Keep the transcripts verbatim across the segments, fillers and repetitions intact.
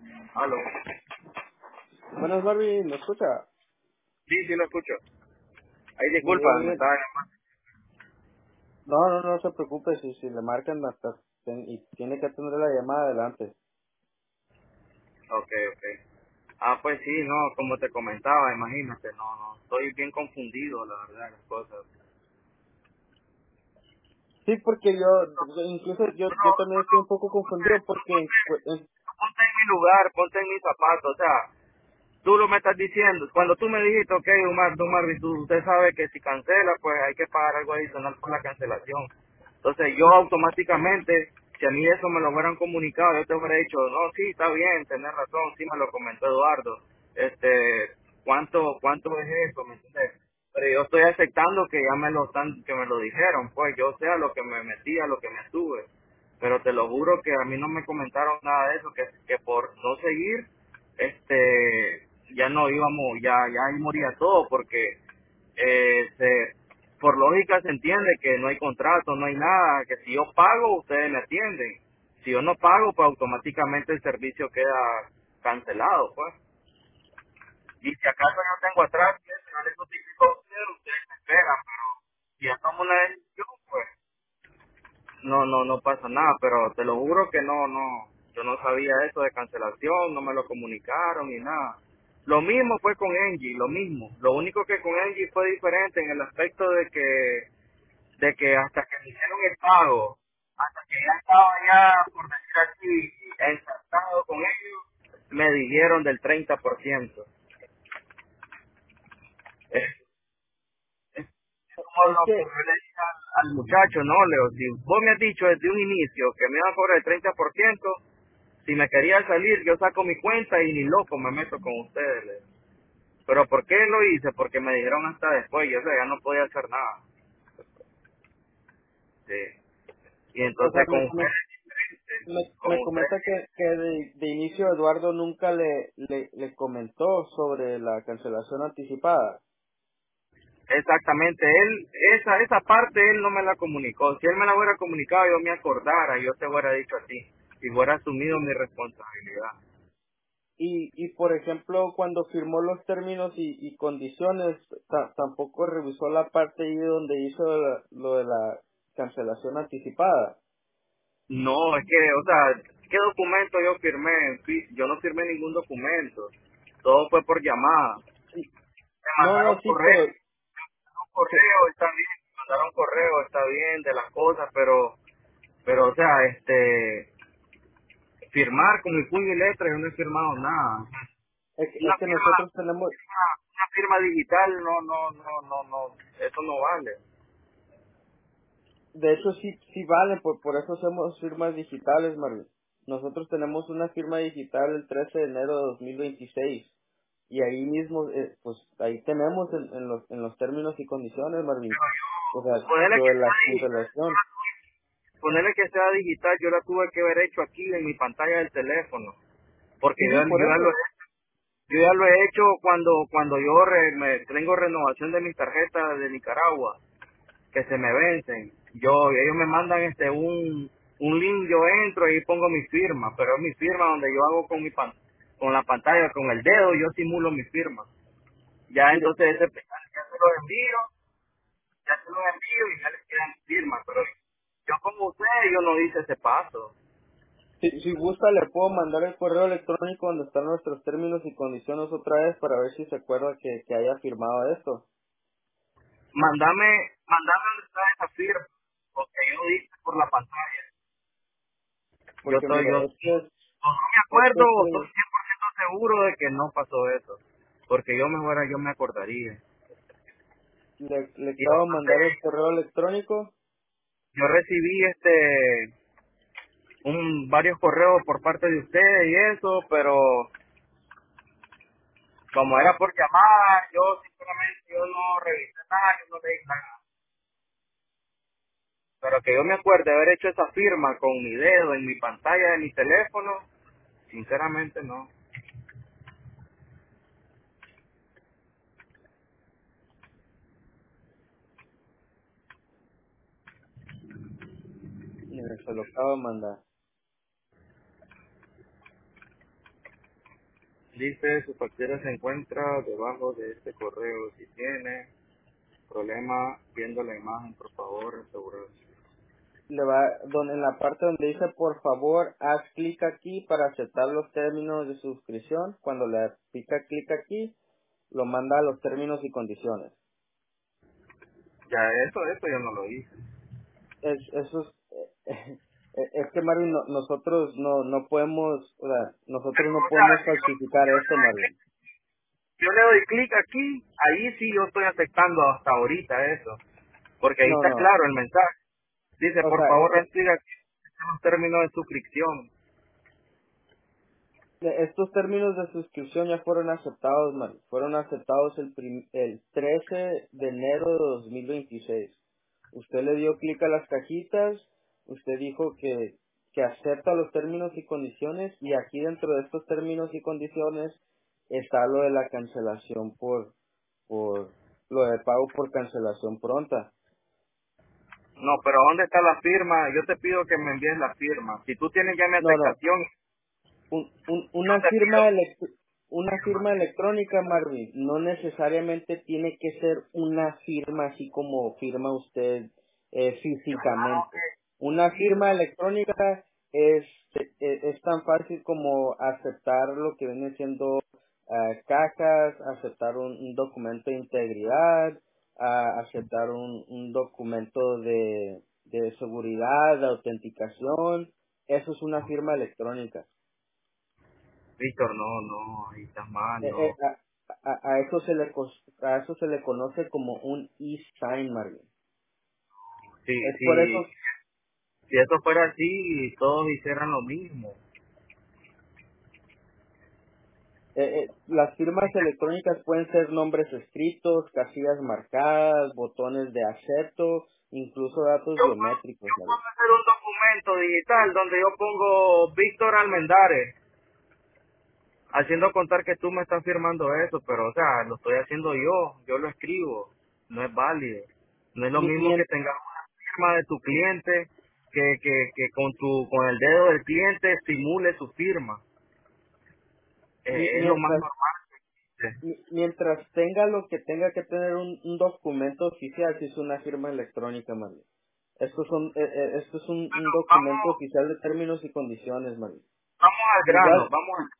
Aló. Buenas, Barbie, ¿me escucha? Sí, sí lo escucho. Ay, disculpa, Bien, me bien. estaba llamando. No, no, no se preocupe si, si le marcan hasta ten- y tiene que atender la llamada adelante. Ok, ok. Ah, pues sí, no, como te comentaba, imagínate, no, no, estoy bien confundido, la verdad, las cosas. Sí, porque yo, incluso yo, Bueno, yo también estoy un poco ponte, confundido porque, en cu- en- ponte en mi lugar, ponte en mis zapatos, o sea, tú lo me estás diciendo. Cuando tú me dijiste, ok, Omar, don Marvin, tú, usted sabe que si cancela, pues hay que pagar algo adicional por la cancelación. Entonces yo automáticamente, si a mí eso me lo hubieran comunicado, yo te hubiera dicho, no, sí, está bien, tenés razón, sí me lo comentó Eduardo. Este, ¿cuánto, cuánto es eso? ¿Me entiendes? Pero yo estoy aceptando que ya me lo están, que me lo dijeron, pues yo sé a lo que me metí, a lo que me estuve. Pero te lo juro que a mí no me comentaron nada de eso, que, que por no seguir, este, ya no íbamos, ya, ya ahí moría todo, porque eh, se, por lógica se entiende que no hay contrato, no hay nada, que si yo pago, ustedes me atienden. Si yo no pago, pues automáticamente el servicio queda cancelado, pues. Y si acaso yo tengo atrás, yo les notifico a ustedes, ustedes me esperan, pero si ya tomo una decisión, pues no, no, no pasa nada, pero te lo juro que no, no, yo no sabía eso de cancelación, no me lo comunicaron ni nada. Lo mismo fue con Engie, lo mismo. Lo único que con Engie fue diferente en el aspecto de que, de que hasta que me hicieron el pago, hasta que ya estaba ya, por decir así, ensartado con ellos, me dijeron del treinta por ciento. Es, es como es lo que que, yo le dije al, al muchacho, no, Leo, si vos me has dicho desde un inicio que me iban a cobrar el treinta por ciento, si me quería salir, yo saco mi cuenta y ni loco me meto con ustedes. le- Pero ¿por qué lo hice? Porque me dijeron hasta después, yo o sea, ya no podía hacer nada. Sí. Y o sea, entonces con me, me, ustedes, me, este, con me ustedes, comenta que, que de, de inicio Eduardo nunca le, le, le comentó sobre la cancelación anticipada. exactamente, él, esa, esa parte él no me la comunicó. Si él me la hubiera comunicado, yo me acordara, yo te hubiera dicho a ti, y hubiera asumido mi responsabilidad. Y, y por ejemplo, cuando firmó los términos y, y condiciones, ta- tampoco revisó la parte ahí donde hizo la- lo de la cancelación anticipada. No, es que, o sea, ¿qué documento yo firmé? Fí- Yo no firmé ningún documento. Todo fue por llamada. Sí. Me No, mandaron no, sí, correo, pero un se- correo, está bien, me mandaron correo, está bien, de las cosas, pero, pero, o sea, este, firmar con mi puño y letra, yo no he firmado nada. es, que Una es que firma, nosotros tenemos, una, una firma digital, no, no, no, no, no, eso no vale. de hecho sí, sí vale, por, por eso hacemos firmas digitales, Marvin. Nosotros tenemos una firma digital el trece de enero de dos mil veintiséis y ahí mismo, eh, pues ahí tenemos en, en los, en los términos y condiciones, Marvin, o sea, Ponerle lo que de la sea digital, cancelación. ponerle que sea digital, yo la tuve que haber hecho aquí en mi pantalla del teléfono, porque Sí, yo, sí, por yo ya lo eso. he yo ya lo he hecho cuando cuando yo re- me, tengo renovación de mis tarjetas de Nicaragua, que se me vencen. Yo, ellos me mandan este un, un link, yo entro y pongo mi firma, pero es mi firma donde yo hago con mi pan, con la pantalla, con el dedo, yo simulo mi firma. Ya Mire, entonces ese penal ya se lo envío, ya se lo envío y ya les queda mi firma, pero yo como usted, yo no hice ese paso. Si, si gusta, le puedo mandar el correo electrónico donde están nuestros términos y condiciones otra vez para ver si se acuerda que, que haya firmado esto. Mándame, mándame donde está esa firma, porque yo lo hice por la pantalla. Yo Porque estoy, yo mire, o esto es, no me esto acuerdo es, o estoy eh, cien por ciento seguro de que no pasó eso, porque yo mejor yo me acordaría. le, le Y acabo de mandar el entonces correo electrónico. yo recibí este un varios correos por parte de ustedes y eso, pero como era por llamada, yo sinceramente yo no revisé nada, yo no leí nada. Pero que yo me acuerde haber hecho esa firma con mi dedo en mi pantalla de mi teléfono, sinceramente no. Mire, se lo acabo de mandar. Dice, su factura se encuentra debajo de este correo. Si tiene problema viendo la imagen, por favor, asegurarse. Le va, don, en la parte donde dice, por favor, haz clic aquí para aceptar los términos de suscripción. Cuando le pica clic aquí, lo manda a los términos y condiciones. Ya, eso, eso yo no lo hice. Es, eso es, eh, es que Marvin, no- nosotros no, no podemos, o sea, nosotros no O sea, podemos falsificar esto, Marvin. yo le doy clic aquí, ahí sí yo estoy aceptando hasta ahorita eso. Porque ahí No, está no. claro el mensaje. Dice, O por sea, favor, eh, eh, reciba aquí los términos de suscripción. estos términos de suscripción ya fueron aceptados, Marvin. Fueron aceptados el, prim- el trece de enero de dos mil veintiséis. Usted le dio clic a las cajitas, usted dijo que, que acepta los términos y condiciones, y aquí dentro de estos términos y condiciones está lo de la cancelación por, por, lo de pago por cancelación pronta. No, pero ¿dónde está la firma? Yo te pido que me envíes la firma. Si tú tienes ya mi No, no, aceptación, un, un- yo una te pido firma elect- una firma. firma electrónica, Marvin, no necesariamente tiene que ser una firma así como firma usted eh, Claro físicamente. que Una sí, firma electrónica es, es, es tan fácil como aceptar lo que viene siendo ah, cajas, aceptar un, un documento de integridad, ah, aceptar un, un documento de, de seguridad, de autenticación. Eso es una firma electrónica. Víctor, no, no, ahí estás mal, Eh, eh, no. a, a- a eso se le cos- a eso se le conoce como un e-sign, Marvin. Sí, Es por sí, eso si eso fuera así, todos hicieran lo mismo. eh, eh, las firmas electrónicas pueden ser nombres escritos, casillas marcadas, botones de acepto, incluso datos Yo puedo, biométricos, yo puedo Marvin. hacer un documento digital donde yo pongo Víctor Almendares, haciendo contar que tú me estás firmando eso, pero o sea, lo estoy haciendo yo, yo lo escribo, no es válido. No es lo Mi- mismo que mien- tengas una firma de tu cliente que, que, que con tu con el dedo del cliente simule su firma. mi- Eh, es lo más mientras normal. Sí. mi- mientras tenga lo que tenga que tener un, un documento oficial, si es una firma electrónica, Marvin. Esto son eh, eh, esto es un, un documento Vamos, oficial de términos y condiciones, Marvin. vamos al grano, Igual, vamos a...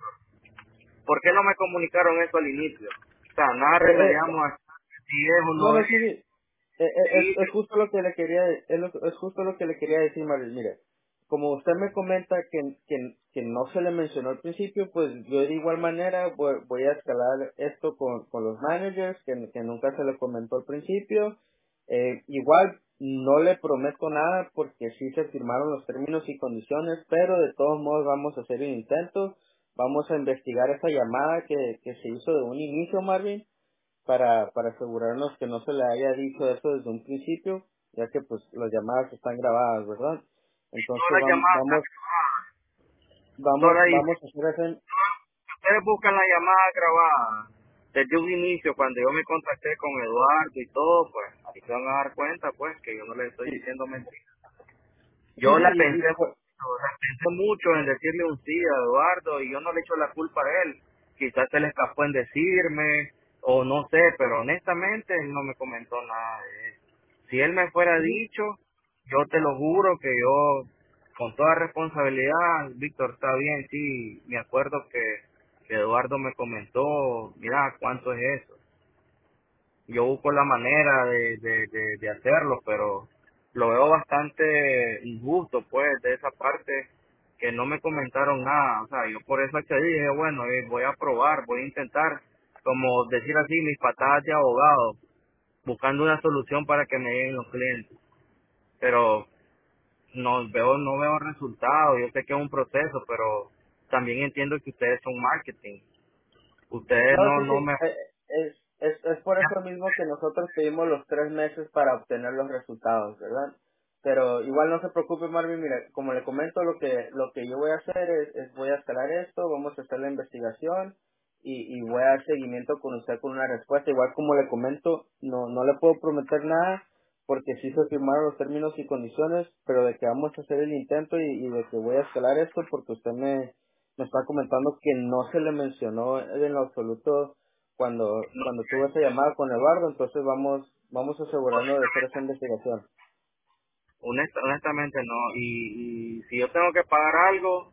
¿Por qué no me comunicaron eso al inicio? O sea, nada eh, eh, remediamos a si es o no, no no, es. sí, sí. Eh, eh, Sí, es, es justo lo que le quería, es, lo- es justo lo que le quería decir, Maris. Mire, como usted me comenta que, que, que no se le mencionó al principio, pues yo de igual manera voy, voy a escalar esto con, con los managers, que, que nunca se le comentó al principio. Eh, igual no le prometo nada porque sí se firmaron los términos y condiciones, pero de todos modos vamos a hacer un intento. Vamos a investigar esa llamada que, que se hizo de un inicio, Marvin, para, para asegurarnos que no se le haya dicho eso desde un principio, ya que pues las llamadas están grabadas, ¿verdad? todas Entonces las vam- llamadas están vamos, grabadas. vamos, Doctora, y vamos a hacer ese, ustedes buscan la llamada grabada desde un inicio, cuando yo me contacté con Eduardo y todo, pues ahí se van a dar cuenta, pues, que yo no les estoy sí, diciendo mentiras. sí, Yo sí, la y, pensé y pues, mucho, la pensé mucho en decirle un sí a Eduardo y yo no le echo la culpa a él. Quizás se le escapó en decirme o no sé, pero honestamente él no me comentó nada de eso. Si él me fuera sí, dicho, yo te lo juro que yo, con toda responsabilidad, Víctor, está bien, sí, me acuerdo que, que Eduardo me comentó, mira, ¿cuánto es eso? Yo busco la manera de, de, de, de hacerlo, pero lo veo bastante injusto, pues, de esa parte que no me comentaron nada. O sea, yo por eso que dije, bueno, eh, voy a probar, voy a intentar, como decir así, mis patadas de abogado, buscando una solución para que me lleguen los clientes. Pero no veo, no veo resultados. Yo sé que es un proceso, pero también entiendo que ustedes son marketing. Ustedes no, no, sí, sí, no me... eh, es, es, es por eso mismo que nosotros pedimos los tres meses para obtener los resultados, ¿verdad? Pero igual no se preocupe, Marvin, mira, como le comento, lo que lo que yo voy a hacer es, es voy a escalar esto, vamos a hacer la investigación y, y voy a dar seguimiento con usted con una respuesta. Igual como le comento, no no le puedo prometer nada porque sí se firmaron los términos y condiciones, pero de que vamos a hacer el intento y, y de que voy a escalar esto porque usted me me está comentando que no se le mencionó en lo absoluto cuando No, cuando tuvo esa llamada con Eduardo, entonces vamos vamos a asegurarnos de hacer esa investigación. honesta- honestamente no. Y, y si yo tengo que pagar algo,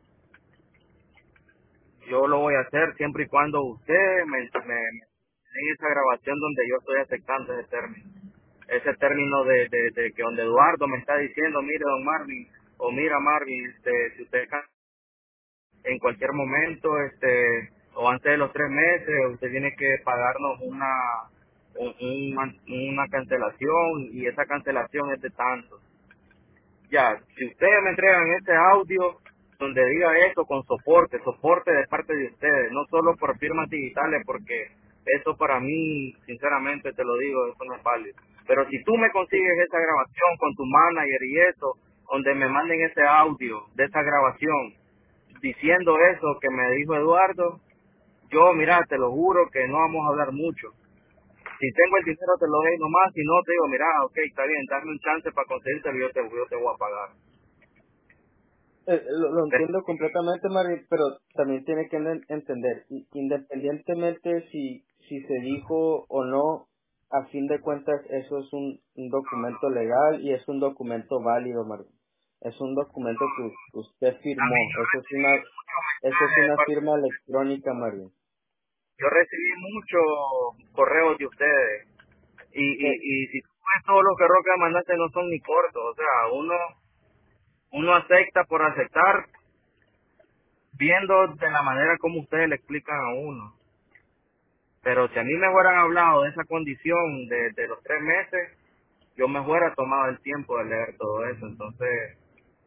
yo lo voy a hacer siempre y cuando usted me, me, me dé esa grabación donde yo estoy aceptando ese término. Ese término de, de, de que donde Eduardo me está diciendo, mire don Marvin, o mira Marvin, este, si usted ca- en cualquier momento, este, o antes de los tres meses, usted tiene que pagarnos una, un- una, una cancelación y esa cancelación es de tanto. Ya, si ustedes me entregan este audio donde diga eso con soporte, soporte de parte de ustedes, no solo por firmas digitales, porque eso para mí, sinceramente te lo digo, eso no es válido. Pero si tú me consigues esa grabación con tu manager y eso, donde me manden ese audio de esa grabación diciendo eso que me dijo Eduardo, yo, mira, te lo juro que no vamos a hablar mucho. Si tengo el dinero te lo doy nomás, si no te digo, mira, ok, está bien, dame un chance para conseguirte y yo te, yo te voy a pagar. Eh, lo, lo Pero, entiendo completamente, Mari, pero también tiene que en- entender, i- independientemente si, si se dijo o no, a fin de cuentas eso es un, un documento legal y es un documento válido, Mari. Es un documento que u- usted firmó, eso es una, eso es de una parte- firma electrónica, Mari. yo recibí muchos correos de ustedes y, y, Eh, y si tú ves todos los correos que me mandaste no son ni cortos, o sea, uno uno acepta por aceptar viendo de la manera como ustedes le explican a uno. Pero si a mí me hubieran hablado de esa condición de, de los tres meses, yo me hubiera tomado el tiempo de leer todo eso. Entonces,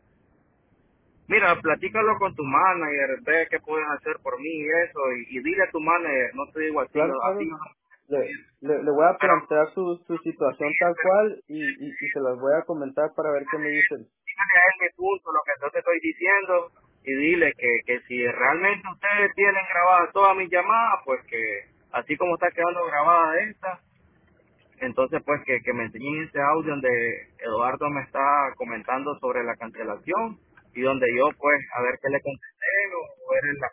mira, platícalo con tu manager, ve qué puedes hacer por mí y eso, y, y dile a tu manager, no te digo así, claro, yo- así claro, no, le, le, le voy a pero plantear su, su situación tal cual y, y, y se las voy a comentar para ver qué me dicen. dígale a él mi punto, lo que yo te estoy diciendo, y dile que, que si realmente ustedes tienen grabadas todas mis llamadas, pues que así como está quedando grabada esta, entonces pues que, que me enseñen ese audio donde Eduardo me está comentando sobre la cancelación y donde yo pues a ver qué le contesté o ver en la...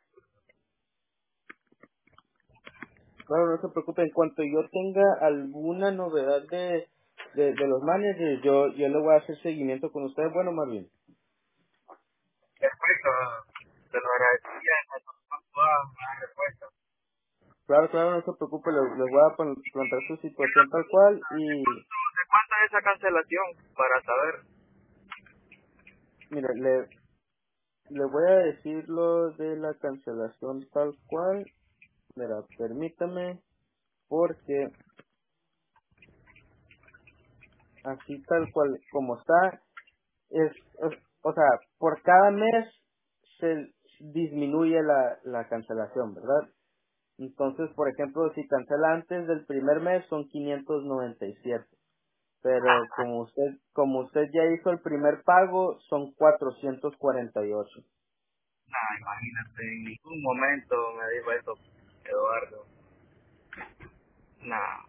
Claro, no se preocupe, en cuanto yo tenga alguna novedad de, de, de los managers, yo, yo le voy a hacer seguimiento con ustedes. Bueno, Marvin. Perfecto, te lo agradecería en cuanto pueda dar respuesta. Claro, claro, no se preocupe, le, le voy a pon- plantear su situación tal cual y, ¿De cuánto es esa cancelación para saber? mire, le, le voy a decir lo de la cancelación tal cual. Mira, permítame, porque así tal cual como está, es, es- o sea, por cada mes se disminuye la, la cancelación, ¿verdad? Entonces, por ejemplo, si cancela antes del primer mes son quinientos noventa y siete, pero como usted como usted ya hizo el primer pago son cuatrocientos cuarenta y ocho. Nah, imagínate, en ningún momento me dijo eso Eduardo. Nah,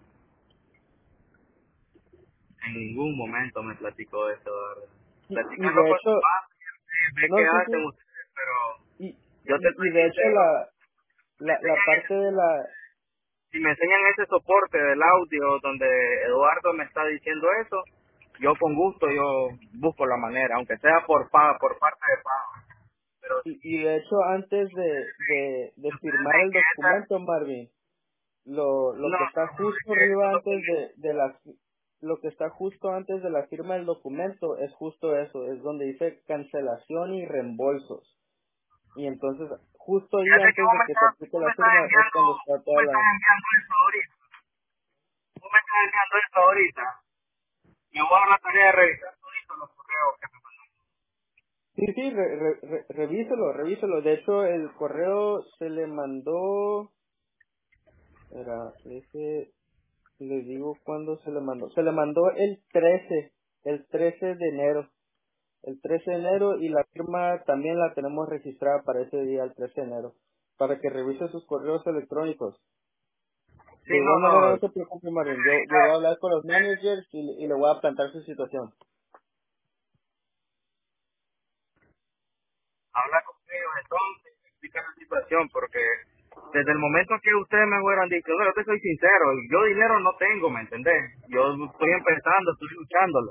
en ningún momento me platicó eso, Eduardo. Y, y Platícalo de con hecho, tu padre, ve qué no, sí, hacen sí, ustedes, pero y, yo te y, estoy y de hecho sincero, la, me la, la enseñan parte ese- de la, si me enseñan ese soporte del audio donde Eduardo me está diciendo eso, yo con gusto yo busco la manera, aunque sea por pago, por parte de pago. Pero y, y si de hecho antes de, de, de ustedes firmar ven el que esa, documento, Marvin, lo, lo no, que está no, es justo que arriba esos antes documentos, de, de la lo que está justo antes de la firma del documento es justo eso, es donde dice cancelación y reembolsos. Y entonces, justo ahí fíjate que antes vos de me que se estás, aplique vos la me estás firma es enviando, cuando está vos me toda estás la... enviando eso ahorita, vos me estás enviando esto ahorita. Me voy a dar la tarea de revisar todos los correos que me mandan. Sí, sí, re- re- re- revíselo, revíselo. De hecho, el correo se le mandó... Era, ese, le digo cuándo se le mandó. Se le mandó el trece, el trece de enero. El trece de enero y la firma también la tenemos registrada para ese día, el trece de enero. Para que revise sus correos electrónicos. Sí, De no, igual manera, no no, se preocupe, Marín. Yo, yo voy a hablar con los managers y, y le voy a plantar su situación. habla con ellos entonces, explicar la situación, porque desde el momento que ustedes me hubieran dicho, no, yo te soy sincero, yo dinero no tengo, ¿me entendés? Yo estoy empezando, estoy luchándola.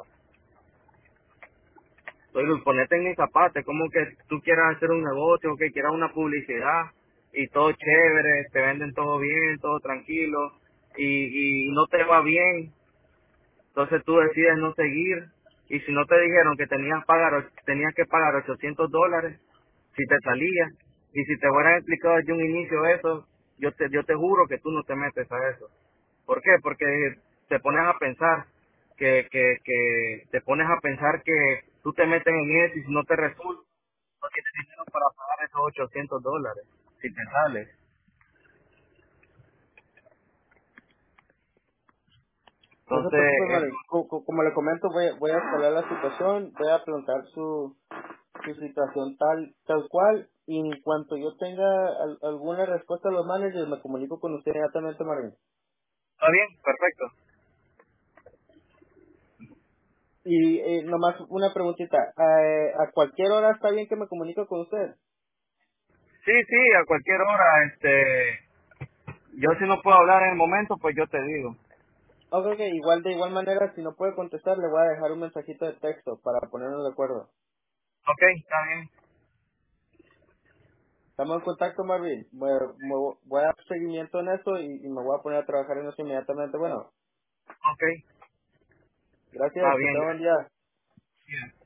Estoy, ponete en mis zapatos, como que tú quieras hacer un negocio, que quieras una publicidad, y todo chévere, te venden todo bien, todo tranquilo, y, y no te va bien, entonces tú decides no seguir, y si no te dijeron que tenías, pagar, och- tenías que pagar ochocientos dólares, si te salía, y si te hubieran explicado desde un inicio eso, yo te, yo te juro que tú no te metes a eso. ¿Por qué? Porque te pones a pensar que, que, que te pones a pensar que tú te metes en eso y si no te resulta, no tienes dinero para pagar esos ochocientos dólares, si te sale. No se Entonces, preocupe, es, Marín. Co- co- Como le comento, voy, voy a escalar la situación, voy a plantear su, su situación tal tal cual, y en cuanto yo tenga al- alguna respuesta a los managers, me comunico con usted inmediatamente, Marín. está bien, perfecto. Y eh, nomás una preguntita, eh, ¿a cualquier hora está bien que me comunique con usted? Sí, sí, a cualquier hora, este, yo si no puedo hablar en el momento, pues yo te digo. Ok, ok, igual de igual manera, si no puede contestar, le voy a dejar un mensajito de texto para ponernos de acuerdo. Ok, está bien. Estamos en contacto, Marvin. Voy, voy- voy a dar seguimiento en eso y, y me voy a poner a trabajar en eso inmediatamente. Bueno, Ok, gracias, está que bien, tenga buen día. gracias.